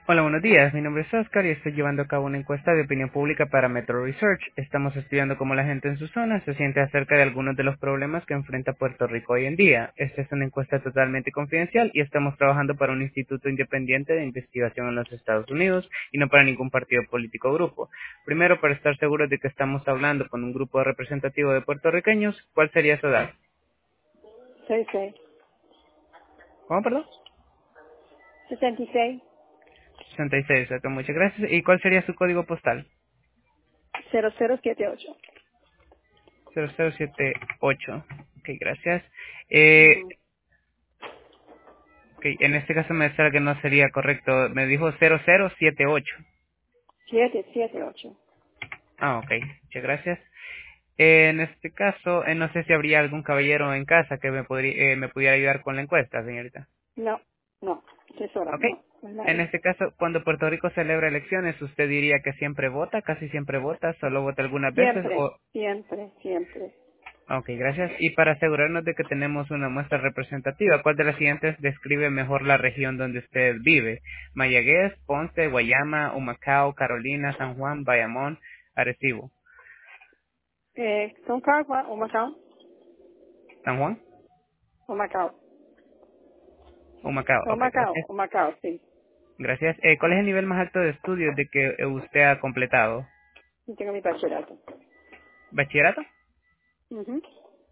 Hola, buenos días. Mi nombre es Oscar y estoy llevando a cabo una encuesta de opinión pública para Metro Research. Estamos estudiando cómo la gente en su zona se siente acerca de algunos de los problemas que enfrenta Puerto Rico hoy en día. Esta es una encuesta totalmente confidencial y estamos trabajando para un instituto independiente de investigación en los Estados Unidos y no para ningún partido político o grupo. Primero, para estar seguros de que estamos hablando con un grupo representativo de puertorriqueños, ¿cuál sería su edad? 66. ¿Cómo, perdón? 66. 66. Ok, muchas gracias. ¿Y cuál sería su código postal? 0078. 0078. Ok, gracias. Eh, Ujú. ok, en este caso me sale que no sería correcto. Me dijo 0078. 778. Ah, ok. Muchas gracias. En este caso, no sé si habría algún caballero en casa que me pudiera ayudar con la encuesta, señorita. No, no. Tesoro, Ok. no. No es En nadie. este caso, cuando Puerto Rico celebra elecciones, ¿usted diría que siempre vota, casi siempre vota, solo vota algunas veces Siempre, o... siempre, siempre. Ok, gracias. Y para asegurarnos de que tenemos una muestra representativa, ¿cuál de las siguientes describe mejor la región donde usted vive? Mayagüez, Ponce, Guayama, Humacao, Carolina, San Juan, Bayamón, Arecibo. Concagua o Macao. ¿San Juan? O Macao. Humacao. O Ok, Macao. gracias. O Macao, sí. Gracias. ¿Cuál es el nivel más alto de estudios de que usted ha completado? Y tengo mi bachillerato. ¿Bachillerato? Ujú.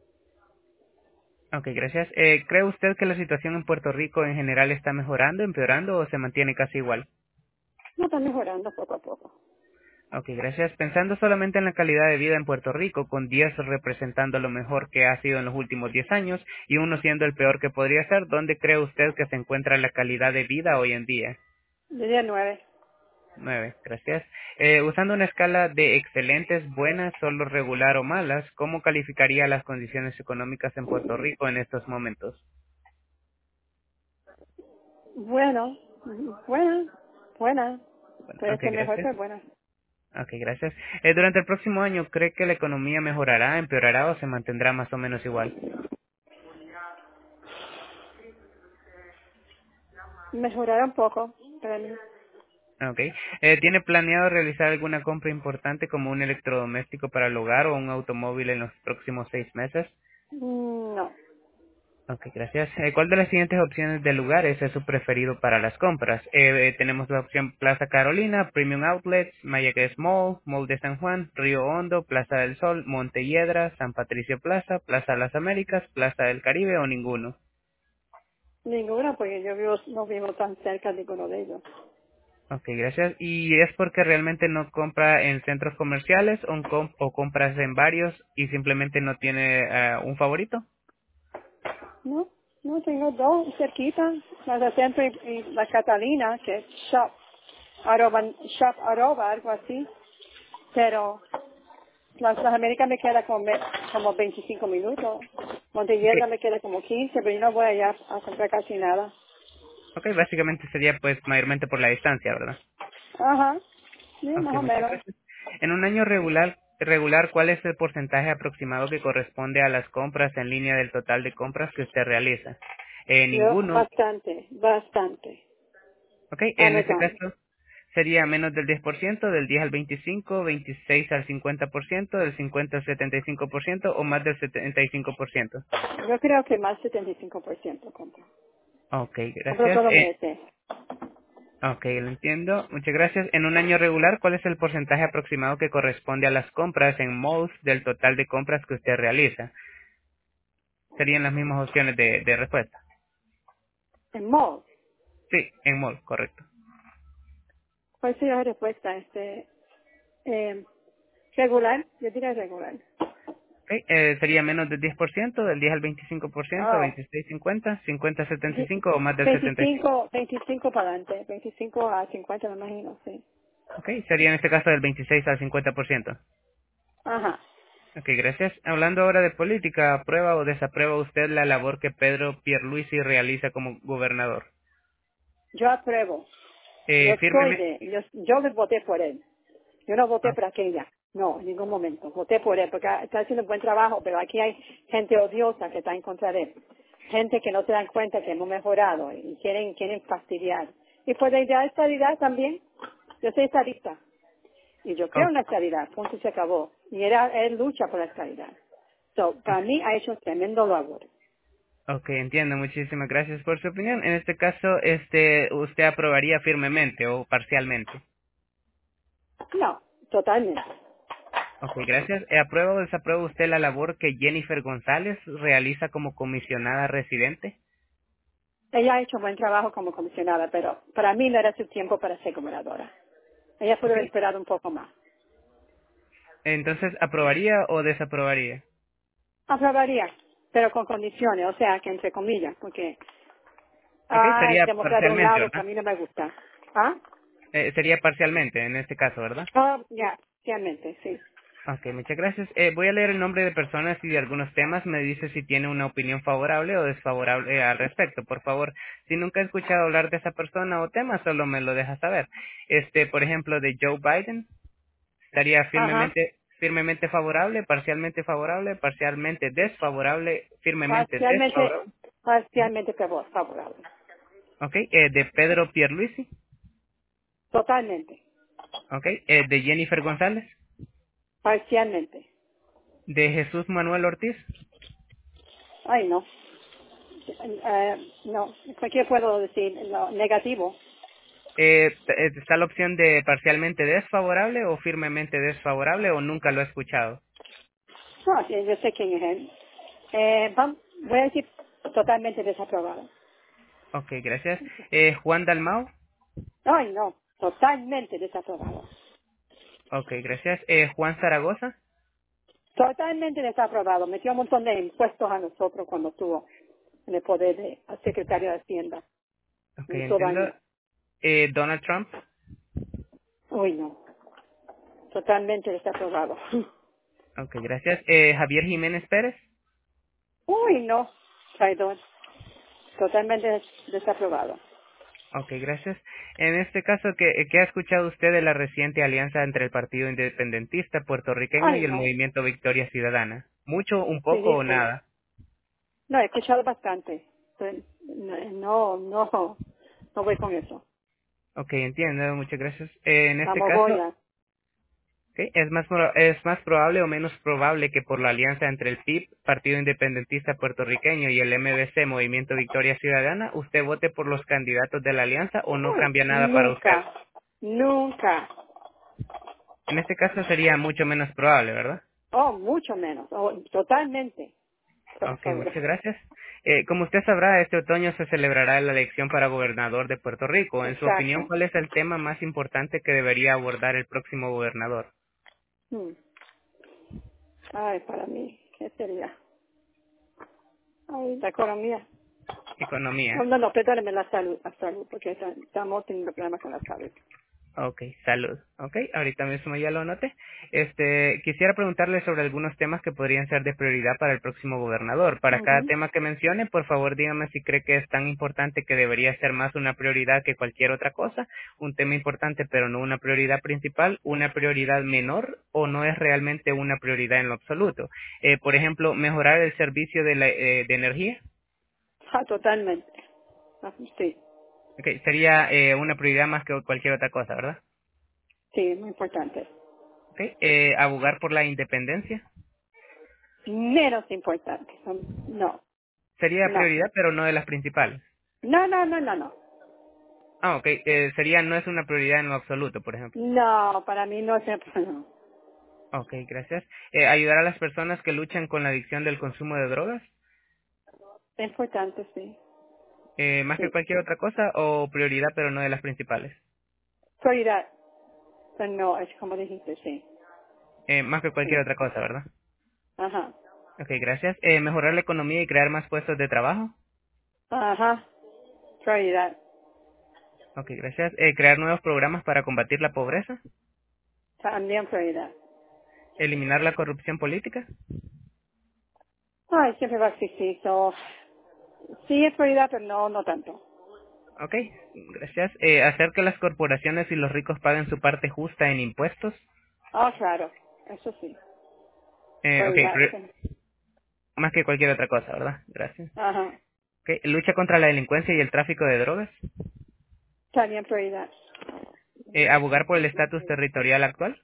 Ok, gracias. ¿Cree usted que la situación en Puerto Rico en general está mejorando, empeorando o se mantiene casi igual? No, está mejorando poco a poco. Ok, gracias. Pensando solamente en la calidad de vida en Puerto Rico, con 10 representando lo mejor que ha sido en los últimos 10 años y uno siendo el peor que podría ser, ¿dónde cree usted que se encuentra la calidad de vida hoy en día? Diría 9. 9, gracias. Usando una escala de excelentes, buenas, solo regular o malas, ¿cómo calificaría las condiciones económicas en Puerto Rico en estos momentos? Bueno, buena, buena. Bueno, Puede ok, ser mejor, gracias. pero buena. Ok, gracias. Durante el próximo año, ¿cree que la economía mejorará, empeorará o se mantendrá más o menos igual? Mejorar un poco para mí. Okay. ¿Tiene planeado realizar alguna compra importante como un electrodoméstico para el hogar o un automóvil en los próximos 6 meses? No. Ok, gracias. ¿Cuál de las siguientes opciones de lugares es su preferido para las compras? Tenemos la opción Plaza Carolina, Premium Outlets, Mayagüez Mall, Mall de San Juan, Río Hondo, Plaza del Sol, Montelledra, San Patricio Plaza, Plaza Las Américas, Plaza del Caribe o ninguno. Ninguna, porque yo vivo, no vivo tan cerca de ninguno de ellos. Ok, gracias. ¿Y es porque realmente no compra en centros comerciales o compras en varios y simplemente no tiene un favorito? No, no, tengo dos cerquitas, Plaza Centro y la Catalina, que es shop arroba, algo así. Pero Plaza América me queda como 25 minutos. Ok, Montelledra me queda como 15, pero yo no voy allá a comprar casi nada. okay, básicamente sería pues mayormente por la distancia, ¿verdad? Ajá, sí, Ok, más o muchas menos. gracias. En un año regular, ¿cuál es el porcentaje aproximado que corresponde a las compras en línea del total de compras que usted realiza? Yo, Ninguno. bastante, bastante. Ok, en este Amazon. caso sería menos del 10%, del 10 al 25, 26 al 50%, del 50 al 75% o más del 75%. Yo creo que más 75% compro. Ok, Compro gracias. todos los meses. Ok, lo entiendo. Muchas gracias. En un año regular, ¿cuál es el porcentaje aproximado que corresponde a las compras en malls del total de compras que usted realiza? Serían las mismas opciones de respuesta. En mall. Sí, en mall, correcto. ¿Cuál sería la respuesta? Regular. Yo diría regular. Ok, sería menos del 10%, del 10 al 25%, Oh, 26, 50, 50, sí, 75 o más del 75. 25 para adelante. 25 a 50 me imagino, sí. Ok, sería en este caso del 26 al 50%. Ajá. Ok, gracias. Hablando ahora de política, ¿aprueba o desaprueba usted la labor que Pedro Pierluisi realiza como gobernador? Yo apruebo. Yo soy Firmemente. yo le voté por él. Yo no voté Ah, por aquella. No, en ningún momento. Voté por él porque está haciendo un buen trabajo, pero aquí hay gente odiosa que está en contra de él. Gente que no se dan cuenta que hemos mejorado y quieren fastidiar. Y por la idea de estabilidad también. Yo soy estadista. Y yo creo Oh, en la estabilidad. Punto y se acabó. Y él lucha por la estabilidad. So, para mí ha hecho un tremendo labor. ok, entiendo. Muchísimas gracias por su opinión. En este caso, usted aprobaría firmemente o parcialmente. No, totalmente. Ok, gracias. ¿Aprueba o desaprueba usted la labor que Jennifer González realiza como comisionada residente? Ella ha hecho buen trabajo como comisionada, pero para mí no era su tiempo para ser gobernadora. Ella pudo Ok. haber esperado un poco más. Entonces, ¿aprobaría o desaprobaría? Aprobaría, pero con condiciones, o sea, que entre comillas, porque Ok, hay sería demócrata de un parcialmente, lado que a ¿verdad? mí no me gusta. ¿Ah? Sería parcialmente en este caso, ¿verdad? Oh, ya, realmente, sí. Ok, muchas gracias. Voy a leer el nombre de personas y de algunos temas. Me dice si tiene una opinión favorable o desfavorable al respecto. Por favor, si nunca he escuchado hablar de esa persona o tema, solo me lo deja saber. Por ejemplo, de Joe Biden, estaría Ajá. firmemente favorable, parcialmente desfavorable, firmemente Parcialmente, desfavorable. parcialmente favorable. Ok, de Pedro Pierluisi. Totalmente. Ok, de Jennifer González. Parcialmente. De Jesús Manuel Ortiz. Ay, no. No, ¿qué puedo decir? No, negativo. Está la opción de parcialmente desfavorable o firmemente desfavorable o nunca lo he escuchado. No, sí, yo sé quién es él. Voy a decir totalmente desaprobado. Ok, gracias. Juan Dalmau. Ay, no, totalmente desaprobado. Ok, gracias. Juan Zaragoza. Totalmente desaprobado. Metió un montón de impuestos a nosotros cuando estuvo en el poder de secretario de Hacienda. Ok, Me hizo entiendo. daño. Donald Trump. Uy, no, totalmente desaprobado. Ok, gracias. Javier Jiménez Pérez. Uy, no, traidor. Totalmente desaprobado. Ok, gracias. En este caso, ¿qué ha escuchado usted de la reciente alianza entre el Partido Independentista puertorriqueño y Ay, el no, Movimiento Victoria Ciudadana? ¿Mucho, un poco o ridículo. nada? No, he escuchado bastante. No voy con eso. Ok, entiendo. Muchas gracias. En La este caso, mogollas. ¿sí? Es más probable o menos probable que por la alianza entre el PIB, Partido Independentista Puertorriqueño, y el MVC, Movimiento Victoria Ciudadana, usted vote por los candidatos de la alianza o no Uy, cambia nada para usted? nunca, nunca. En este caso sería mucho menos probable, ¿verdad? Oh, mucho menos. Oh, totalmente. Ok, Seguro. muchas gracias. Como usted sabrá, este otoño se celebrará la elección para gobernador de Puerto Rico. En su opinión, Exacto. ¿cuál es el tema más importante que debería abordar el próximo gobernador? Hmm. Ay, para mí, ¿qué sería? Ay, la economía. Economía. No, no, no, perdóneme la salud, porque estamos teniendo problemas con la salud. Ok, salud. Ok, ahorita mismo ya lo anoté. Quisiera preguntarle sobre algunos temas que podrían ser de prioridad para el próximo gobernador. Para cada Ujú. tema que mencione, por favor dígame si cree que es tan importante que debería ser más una prioridad que cualquier otra cosa, un tema importante pero no una prioridad principal, una prioridad menor o no es realmente una prioridad en lo absoluto. Por ejemplo, mejorar el servicio de energía. Ah, totalmente. Ah, sí, Ok, sería una prioridad más que cualquier otra cosa, ¿verdad? sí, muy importante. Ok, abogar por la independencia. Menos importante. No, Sería no. prioridad, pero no de las principales. No, no, no, no, no. Ah, ok. Sería, no es una prioridad en lo absoluto, por ejemplo. No, para mí no es... No. Ok, gracias. Ayudar a las personas que luchan con la adicción del consumo de drogas, Es importante, sí. más que Sí. cualquier otra cosa, o prioridad, pero no de las principales. Prioridad. Pero no, es como dijiste, sí. Más que cualquier Sí. otra cosa, ¿verdad? Ajá. Ok, gracias. Mejorar la economía y crear más puestos de trabajo. Ajá. Prioridad. Ok, gracias. Crear nuevos programas para combatir la pobreza. También prioridad. Eliminar la corrupción política. Ay, siempre va a existir. So, sí es prioridad, pero no, no tanto. Ok, gracias. Hacer que las corporaciones y los ricos paguen su parte justa en impuestos. Ah, claro. Eso sí. Ok, Prioridad. Eso. más que cualquier otra cosa, ¿verdad? Gracias. Ajá. Ok, lucha contra la delincuencia y el tráfico de drogas. También prioridad. Abogar por el estatus territorial actual.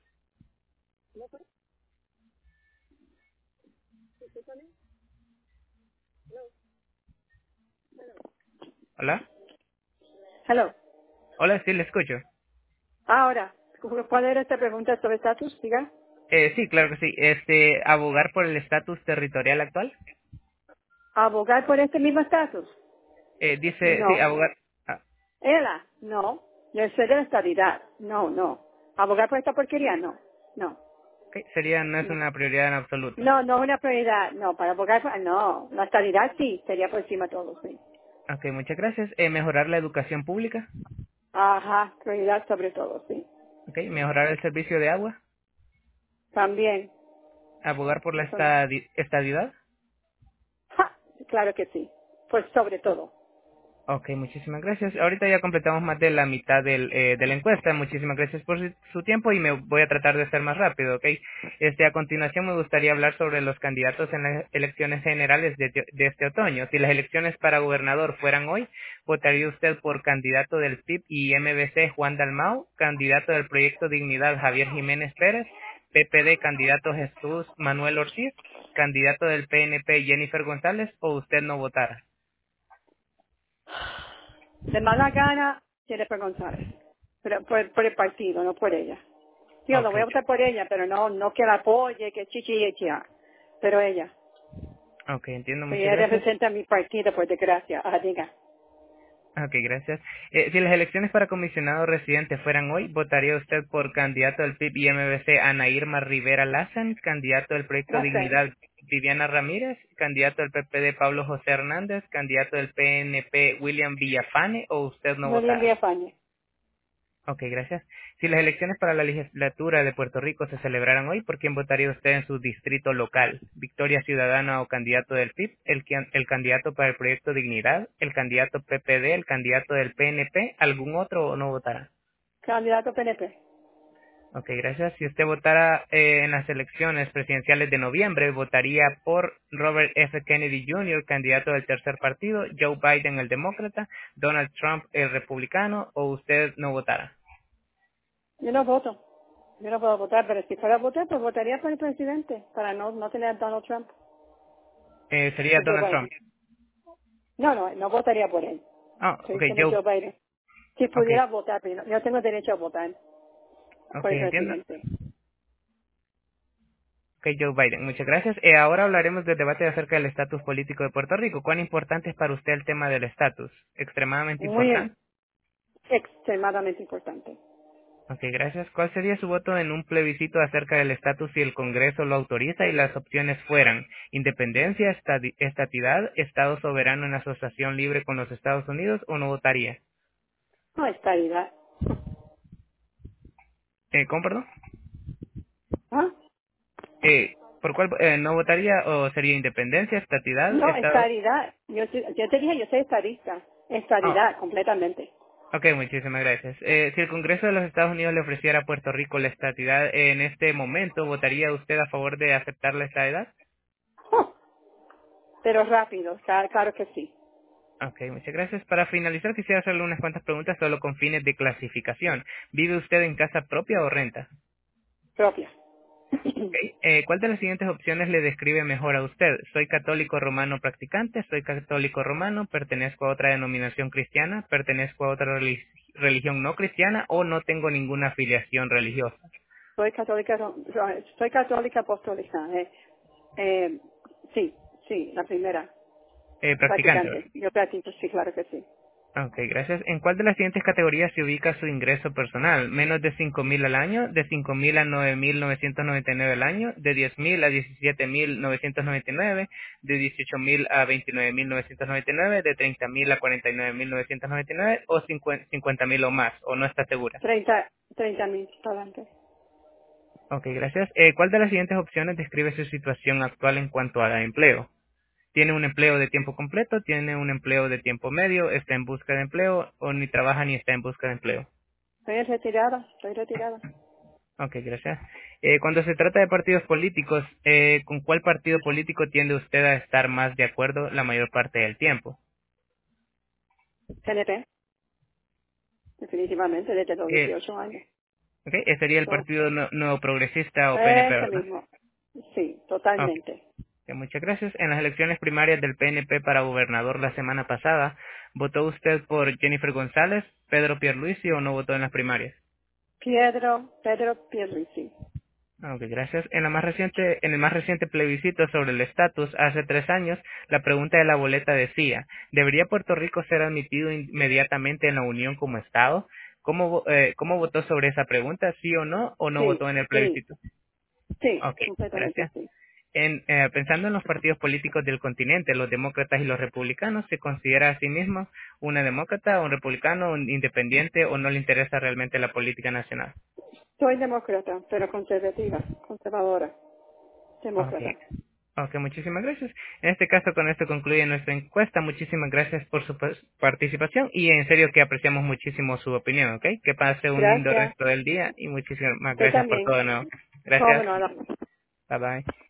Hola. Hello. Hola, sí, le escucho. Ahora, ¿cuál era esta pregunta sobre estatus? Diga. Sí, claro que sí. Abogar por el estatus territorial actual. ¿Abogar por este mismo estatus? Dice, sí, No. abogar. Ah, ¿Ella? No. Yo soy de la estabilidad. No, no. ¿Abogar por esta porquería? No. No. ok, sería, no es No. una prioridad en absoluto. No, no es una prioridad. No, para abogar por... No. La estabilidad sí, sería por encima de todo, sí. Ok, muchas gracias. Mejorar la educación pública. Ajá, prioridad sobre todo, sí. Ok, mejorar el servicio de agua. También. Abogar por la Eso, estadidad. ja, claro que sí. Pues sobre todo. Ok, muchísimas gracias. Ahorita ya completamos más de la mitad de la encuesta. Muchísimas gracias por su tiempo y me voy a tratar de ser más rápido, ¿ok? A continuación me gustaría hablar sobre los candidatos en las elecciones generales de este otoño. Si las elecciones para gobernador fueran hoy, ¿votaría usted por candidato del PIB y MBC Juan Dalmau, candidato del Proyecto Dignidad Javier Jiménez Pérez, PPD candidato Jesús Manuel Ortiz, candidato del PNP Jennifer González o usted no votara? De mala gana, Jennifer González. Pero por el partido, no por ella. Yo no Ok, voy a votar por ella, pero no que la apoye, que chichi y chia. Pero ella. ok, entiendo, Que muchas ella gracias. representa a mi partido, por desgracia. Ah, diga. Ok, gracias. Si las elecciones para comisionado residente fueran hoy, ¿votaría usted por candidato del PIB y MBC Ana Irma Rivera Lazan, candidato del Proyecto No sé. Dignidad Viviana Ramírez, candidato del PPD Pablo José Hernández, candidato del PNP William Villafane o usted no William votara? Villafañe. Ok, gracias. Si las elecciones para la legislatura de Puerto Rico se celebraran hoy, ¿por quién votaría usted en su distrito local? ¿Victoria Ciudadana o candidato del PIB? ¿El candidato para el proyecto Dignidad? ¿El candidato PPD? ¿El candidato del PNP? ¿Algún otro o no votará? Candidato PNP. Ok, gracias. Si usted votara en las elecciones presidenciales de noviembre, ¿votaría por Robert F. Kennedy Jr., candidato del tercer partido, Joe Biden, el demócrata, Donald Trump, el republicano, o usted no votara? Yo no voto. Yo no puedo votar, pero si fuera a votar, pues votaría por el presidente, para no tener a Donald Trump Sería o Joe Donald Trump. Biden. No votaría por él. Ah, Estoy ok, diciendo Joe Biden. Si ok, pudiera votar, pero yo tengo derecho a votar ok, por el entiendo. presidente. Ok, Joe Biden, muchas gracias. Ahora hablaremos del debate acerca del estatus político de Puerto Rico. ¿Cuán importante es para usted el tema del estatus? Extremadamente Muy importante. extremadamente importante. Ok, gracias. ¿Cuál sería su voto en un plebiscito acerca del estatus si el Congreso lo autoriza y las opciones fueran independencia, estatidad, Estado soberano en asociación libre con los Estados Unidos o no votaría? No, estabilidad. ¿Cómo, perdón? ¿Ah? ¿Por cuál no votaría o sería independencia, estatidad, No, Estado? estabilidad. Yo te dije, yo soy estadista. Ah, Estabilidad, completamente. ok, muchísimas gracias. Si el Congreso de los Estados Unidos le ofreciera a Puerto Rico la estatidad en este momento, ¿votaría usted a favor de aceptar la estadidad? Oh, pero rápido, claro que sí. Ok, muchas gracias. Para finalizar, quisiera hacerle unas cuantas preguntas solo con fines de clasificación. ¿Vive usted en casa propia o renta? Propia. Ok. ¿Cuál de las siguientes opciones le describe mejor a usted? ¿Soy católico romano practicante? ¿Soy católico romano? ¿Pertenezco a otra denominación cristiana? ¿Pertenezco a otra religión no cristiana? ¿O no tengo ninguna afiliación religiosa? Soy católica apostólica. Eh, sí, sí, la primera. Practicante, ¿verdad? Practicante. Yo practico, sí, claro que sí. Ok, gracias. ¿En cuál de las siguientes categorías se ubica su ingreso personal? ¿Menos de 5,000 al año? ¿De 5,000 a 9,999 al año? ¿De 10,000 a 17,999? ¿De 18,000 a 29,999? ¿De 30,000 a 49,999? ¿O 50,000 o más? ¿O no está segura? 30,000 adelante. Ok, gracias. ¿Cuál de las siguientes opciones describe su situación actual en cuanto a empleo? ¿Tiene un empleo de tiempo completo? ¿Tiene un empleo de tiempo medio? ¿Está en busca de empleo? ¿O ni trabaja ni está en busca de empleo? Estoy retirada. Ok, gracias. Cuando se trata de partidos políticos, ¿con cuál partido político tiende usted a estar más de acuerdo la mayor parte del tiempo? CNP, definitivamente, desde los Eh, 18 años. ok, ese sería el So, Partido Nuevo Progresista o PNP, ese ¿verdad? mismo. Sí, Ok, totalmente. muchas gracias. En las elecciones primarias del PNP para gobernador la semana pasada, ¿votó usted por Jennifer González, Pedro Pierluisi o no votó en las primarias? Pedro Pierluisi. Ok, gracias. En el más reciente plebiscito sobre el estatus, hace 3 años, la pregunta de la boleta decía, ¿debería Puerto Rico ser admitido inmediatamente en la Unión como Estado? ¿Cómo votó sobre esa pregunta? ¿Sí o no Sí, votó en el sí, plebiscito? sí, Ok, completamente gracias. sí. Pensando en los partidos políticos del continente, los demócratas y los republicanos, ¿se considera a sí mismo una demócrata, un republicano, un independiente o no le interesa realmente la política nacional? Soy demócrata, pero conservativa, conservadora, Ok. demócrata. Ok, muchísimas gracias. En este caso, con esto concluye nuestra encuesta. Muchísimas gracias por su participación y en serio que apreciamos muchísimo su opinión, ¿ok? Que pase un lindo Gracias. resto del día y muchísimas Usted gracias por también. todo de nuevo. Cómo Gracias. no, Bye bye.